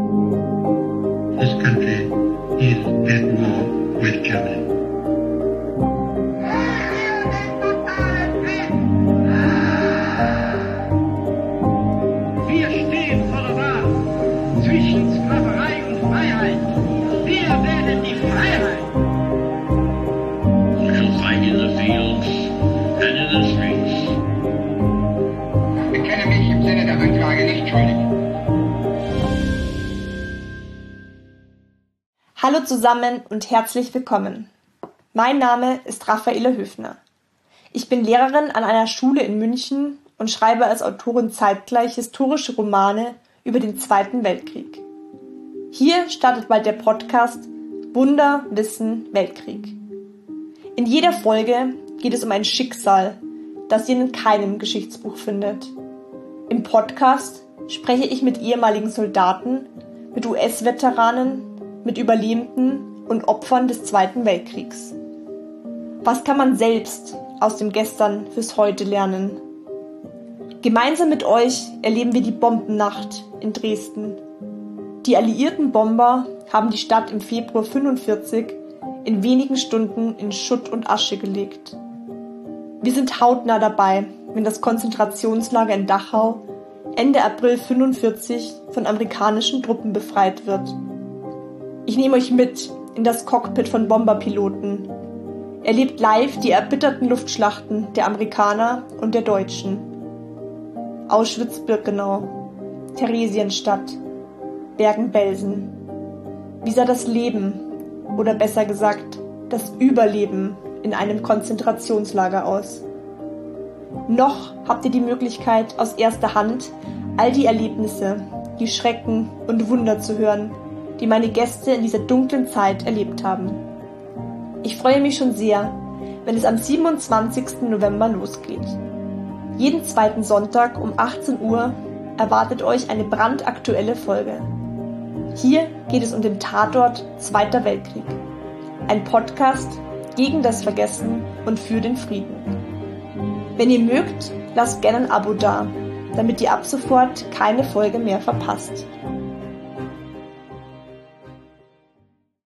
This country is at war with Germany. Wir stehen vor der Wahl zwischen Sklaverei und Freiheit. Wir wählen die Freiheit. We shall fight in the fields and in the streets. Ich bekenne mich im Sinne der Anklage nicht schuldig. Hallo zusammen und herzlich willkommen. Mein Name ist Raffaela Höfner. Ich bin Lehrerin an einer Schule in München und schreibe als Autorin zeitgleich historische Romane über den Zweiten Weltkrieg. Hier startet bald der Podcast Wunder, Wissen, Weltkrieg. In jeder Folge geht es um ein Schicksal, das ihr in keinem Geschichtsbuch findet. Im Podcast spreche ich mit ehemaligen Soldaten, mit US-Veteranen, mit Überlebenden und Opfern des Zweiten Weltkriegs. Was kann man selbst aus dem Gestern fürs Heute lernen? Gemeinsam mit euch erleben wir die Bombennacht in Dresden. Die alliierten Bomber haben die Stadt im Februar 1945 in wenigen Stunden in Schutt und Asche gelegt. Wir sind hautnah dabei, wenn das Konzentrationslager in Dachau Ende April 1945 von amerikanischen Truppen befreit wird. Ich nehme euch mit in das Cockpit von Bomberpiloten. Erlebt live die erbitterten Luftschlachten der Amerikaner und der Deutschen. Auschwitz-Birkenau, Theresienstadt, Bergen-Belsen. Wie sah das Leben, oder besser gesagt, das Überleben in einem Konzentrationslager aus? Noch habt ihr die Möglichkeit, aus erster Hand all die Erlebnisse, die Schrecken und Wunder zu hören, die meine Gäste in dieser dunklen Zeit erlebt haben. Ich freue mich schon sehr, wenn es am 27. November losgeht. Jeden zweiten Sonntag um 18 Uhr erwartet euch eine brandaktuelle Folge. Hier geht es um den Tatort Zweiter Weltkrieg. Ein Podcast gegen das Vergessen und für den Frieden. Wenn ihr mögt, lasst gerne ein Abo da, damit ihr ab sofort keine Folge mehr verpasst.